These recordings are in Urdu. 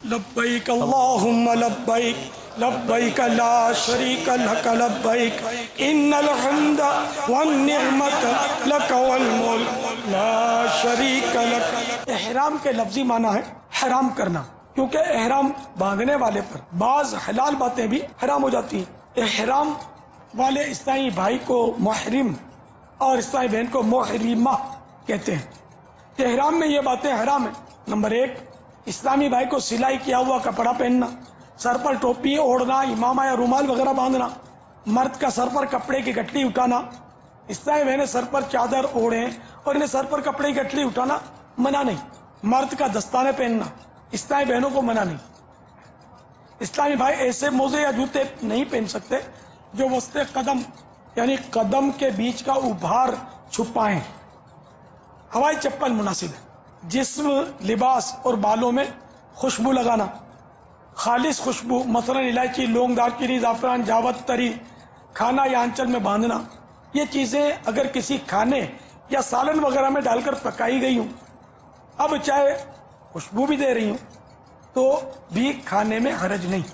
لبیک اللہم لبیک لبیک لا شریک لک لبیک ان الحمد والنعمت لک والملک لا شریک لک۔ احرام کے لفظی معنی ہے حرام کرنا، کیونکہ احرام باندھنے والے پر بعض حلال باتیں بھی حرام ہو جاتی ہیں۔ احرام والے اسلامی بھائی کو محرم اور اسلامی بہن کو محرمہ کہتے ہیں۔ احرام میں یہ باتیں حرام ہیں۔ نمبر 1، اسلامی بھائی کو سلائی کیا ہوا کپڑا پہننا، سر پر ٹوپی اوڑھنا، امامہ یا رومال وغیرہ باندھنا، مرد کا سر پر کپڑے کی گٹھلی اٹھانا۔ اسلامی بہنیں سر پر چادر اوڑھیں اور انہیں سر پر کپڑے کی گٹھلی اٹھانا منع نہیں۔ مرد کا دستانے پہننا اسلامی بہنوں کو منع نہیں۔ اسلامی بھائی ایسے موزے یا جوتے نہیں پہن سکتے جو وسط قدم یعنی قدم کے بیچ کا ابھار چھپائیں۔ ہوائی چپل مناسب ہے۔ جسم، لباس اور بالوں میں خوشبو لگانا، خالص خوشبو مثلا الائچی، لونگ، دارچینی، زعفران، جاوتری کھانا یا آنچل میں باندھنا۔ یہ چیزیں اگر کسی کھانے یا سالن وغیرہ میں ڈال کر پکائی گئی ہوں، اب چاہے خوشبو بھی دے رہی ہوں تو بھی کھانے میں حرج نہیں۔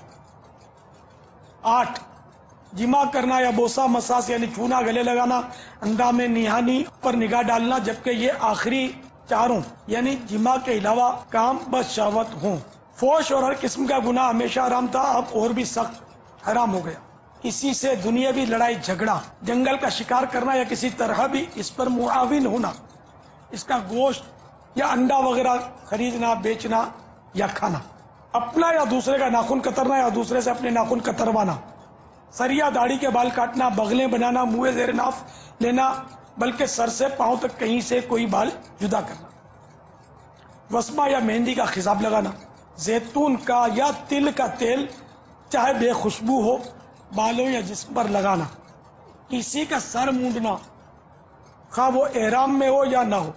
8، جمع کرنا یا بوسہ مساس یعنی چھونا، گلے لگانا، اندام نہانی پر نگاہ ڈالنا، جبکہ یہ آخری چاروں یعنی جمع کے علاوہ کام بس شہوت ہوں۔ فوش اور ہر قسم کا گناہ ہمیشہ حرام تھا، اب اور بھی سخت حرام ہو گیا۔ کسی سے دنیاوی لڑائی جھگڑا، جنگل کا شکار کرنا یا کسی طرح بھی اس پر معاون ہونا، اس کا گوشت یا انڈا وغیرہ خریدنا، بیچنا یا کھانا، اپنا یا دوسرے کا ناخن کترنا یا دوسرے سے اپنے ناخن کتروانا، سر یا داڑھی کے بال کاٹنا، بغلیں بنانا، منہ زیر ناف لینا، بلکہ سر سے پاؤں تک کہیں سے کوئی بال جدا کرنا، وسمہ یا مہندی کا خضاب لگانا، زیتون کا یا تل کا تیل چاہے بے خوشبو ہو بالوں یا جسم پر لگانا، کسی کا سر مونڈنا خواہ وہ احرام میں ہو یا نہ ہو۔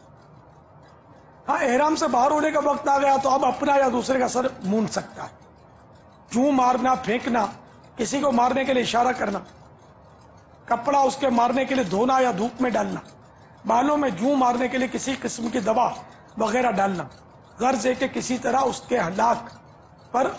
ہاں، احرام سے باہر ہونے کا وقت آ گیا تو اب اپنا یا دوسرے کا سر مونڈ سکتا ہے۔ جوں مارنا، پھینکنا، کسی کو مارنے کے لیے اشارہ کرنا، کپڑا اس کے مارنے کے لیے دھونا یا دھوپ میں ڈالنا، بالوں میں جوں مارنے کے لیے کسی قسم کی دوا وغیرہ ڈالنا، غرض ہے کہ کسی طرح اس کے ہلاک پر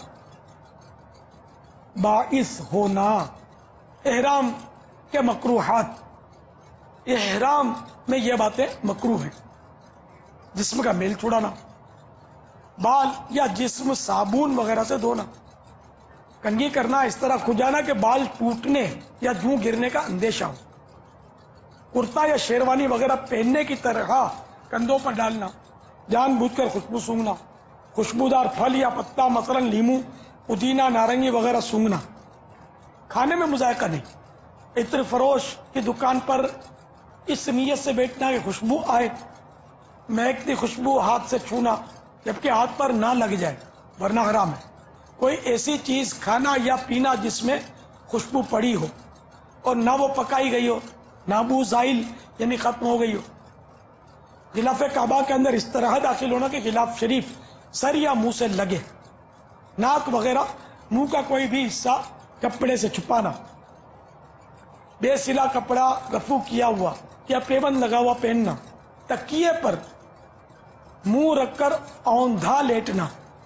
باعث ہونا۔ احرام کے مکروہات، احرام میں یہ باتیں مکروہ ہیں: جسم کا میل چھڑانا، بال یا جسم صابن وغیرہ سے دھونا، کنگھی کرنا اس طرح کھجانا کہ بال ٹوٹنے یا جوں گرنے کا اندیشہ ہو، کرتا یا شیروانی وغیرہ پہننے کی طرح کندھوں پر ڈالنا، جان بوجھ کر خوشبو سونگھنا، خوشبودار پھل یا پتا مثلا لیمو، پودینہ، نارنگی وغیرہ سونگھنا، کھانے میں مذائقہ نہیں، عطر فروش کی دکان پر اس نیت سے بیٹھنا کہ خوشبو آئے، مہکتی خوشبو ہاتھ سے چھونا جبکہ ہاتھ پر نہ لگ جائے ورنہ حرام ہے۔ کوئی ایسی چیز کھانا یا پینا جس میں خوشبو پڑی ہو اور نہ وہ پکائی گئی ہو، نہ بو زائل یعنی ختم ہو گئی ہو۔ غلاف کعبہ کے اندر اس طرح داخل ہونا کہ غلاف شریف سر یا منہ سے لگے، ناک وغیرہ منہ کا کوئی بھی حصہ کپڑے سے چھپانا، بے سلا کپڑا رفو کیا ہوا یا پیبند لگا ہوا پہننا، تکیے پر منہ رکھ کر اوندھا لیٹنا،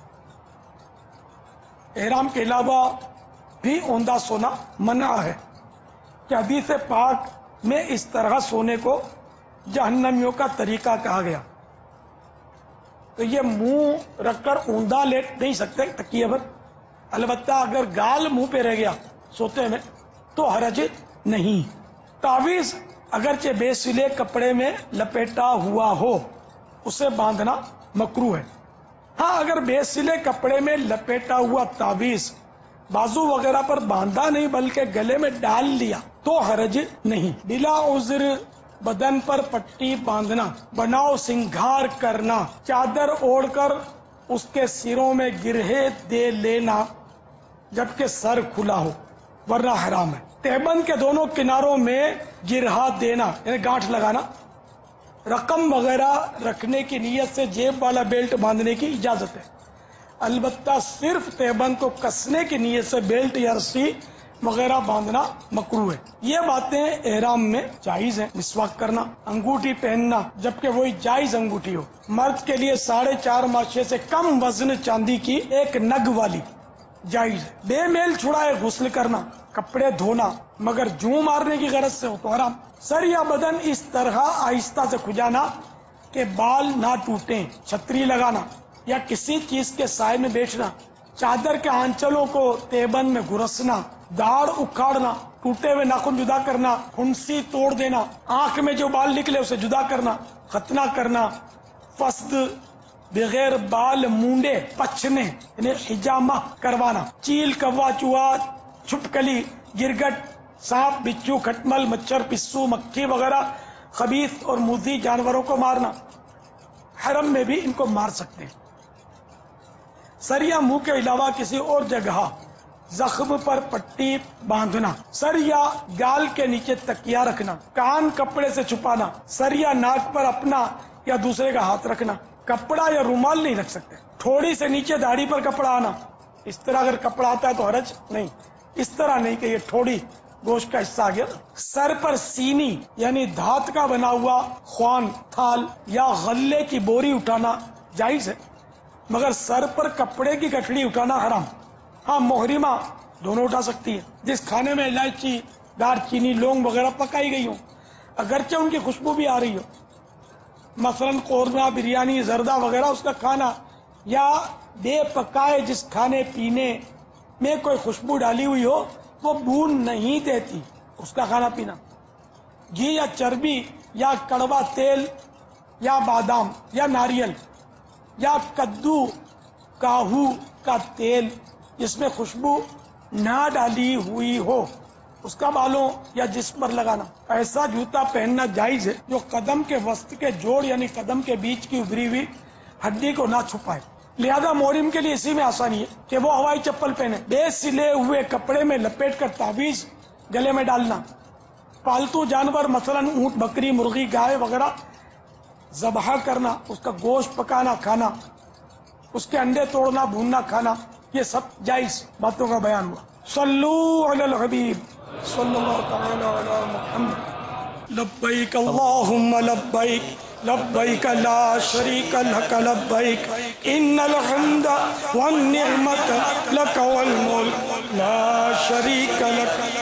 احرام کے علاوہ بھی اوندھا سونا منع ہے کہ حدیث پاک میں اس طرح سونے کو جہنمیوں کا طریقہ کہا گیا۔ تو یہ منہ رکھ کر اوندھا لیٹ نہیں سکتے تکیے پر، البتہ اگر گال منہ پہ رہ گیا سوتے میں تو حرج نہیں۔ تعویذ اگرچہ بے سلے کپڑے میں لپیٹا ہوا ہو اسے باندھنا مکروہ ہے۔ ہاں، اگر بے سلے کپڑے میں لپیٹا ہوا تعویذ بازو وغیرہ پر باندھا نہیں بلکہ گلے میں ڈال لیا تو حرج نہیں۔ بلا عذر بدن پر پٹی باندھنا، بناؤ سنگھار کرنا، چادر اوڑھ کر اس کے سروں میں گرہے دے لینا جبکہ سر کھلا ہو ورنہ حرام ہے۔ تہبند کے دونوں کناروں میں گرہا دینا یعنی گانٹھ لگانا، رقم وغیرہ رکھنے کی نیت سے جیب والا بیلٹ باندھنے کی اجازت ہے، البتہ صرف تہبند کو کسنے کی نیت سے بیلٹ یا رسی وغیرہ باندھنا مکروہ ہے۔ یہ باتیں احرام میں جائز ہیں۔ مسواک کرنا، انگوٹھی پہننا جبکہ وہی جائز انگوٹھی ہو، مرد کے لیے 4.5 ماشے سے کم وزن چاندی کی ایک نگ والی جائز ہے۔ بے میل چھڑائے غسل کرنا، کپڑے دھونا مگر جوں مارنے کی غرض سے ہو تو حرام۔ سر یا بدن اس طرح آہستہ سے کھجانا کہ بال نہ ٹوٹیں، چھتری لگانا یا کسی چیز کے سائے میں بیٹھنا، چادر کے آنچلوں کو تیبند میں گھرسنا، داڑھ اکھاڑنا، ٹوٹے ہوئے ناخن جدا کرنا، پھنسی توڑ دینا، آنکھ میں جو بال نکلے اسے جدا کرنا، ختنہ کرنا، فسد بغیر بال مونڈے پچھنے یعنی حجامہ کروانا، چیل، کوا، چوہا، چھپکلی، گرگٹ، سانپ، بچھو، کھٹمل، مچھر، پسو، مکھی وغیرہ خبیث اور مؤذی جانوروں کو مارنا۔ حرم میں بھی ان کو مار سکتے ہیں۔ سر یا منہ کے علاوہ کسی اور جگہ زخم پر پٹی باندھنا، سر یا گال کے نیچے تکیا رکھنا، کان کپڑے سے چھپانا، سر یا ناک پر اپنا یا دوسرے کا ہاتھ رکھنا، کپڑا یا رومال نہیں رکھ سکتے، تھوڑی سے نیچے داڑھی پر کپڑا آنا، اس طرح اگر کپڑا آتا ہے تو حرج نہیں، اس طرح نہیں کہ یہ تھوڑی گوشت کا حصہ آ گیا۔ سر پر سینی یعنی دھات کا بنا ہوا خوان، تھال یا غلے کی بوری اٹھانا جائز ہے مگر سر پر کپڑے کی گٹھڑی اٹھانا حرام۔ ہاں محرمہ دونوں اٹھا سکتی ہے۔ جس کھانے میں الائچی، دار چینی، لونگ وغیرہ پکائی گئی ہوں اگرچہ ان کی خوشبو بھی آ رہی ہو، مثلا قورمہ، بریانی، زردہ وغیرہ، اس کا کھانا یا بے پکائے جس کھانے پینے میں کوئی خوشبو ڈالی ہوئی ہو وہ بو نہیں دیتی، اس کا کھانا پینا۔ گھی یا چربی یا کڑوا تیل یا بادام یا ناریل یا کدو کاہو کا تیل جس میں خوشبو نہ ڈالی ہوئی ہو اس کا بالوں یا جسم پر لگانا۔ ایسا جوتا پہننا جائز ہے جو قدم کے وسط کے جوڑ یعنی قدم کے بیچ کی ابری ہوئی ہڈی کو نہ چھپائے۔ لہذا محرم کے لیے اسی میں آسانی ہے کہ وہ ہوائی چپل پہنے، بے سلے ہوئے کپڑے میں لپیٹ کر تعویذ گلے میں ڈالنا، پالتو جانور مثلا اونٹ، بکری، مرغی، گائے وغیرہ ذبح کرنا، اس کا گوشت پکانا کھانا، اس کے انڈے توڑنا بھوننا کھانا، یہ سب جائز باتوں کا بیان ہوا۔ صلو علی الحبیب صلی اللہ تعالی علی محمد۔ لبیک اللہم لبیک، لبیک لا شریک لک لبیک، ان الحمد والنعمت لک والملک لا شریک لک۔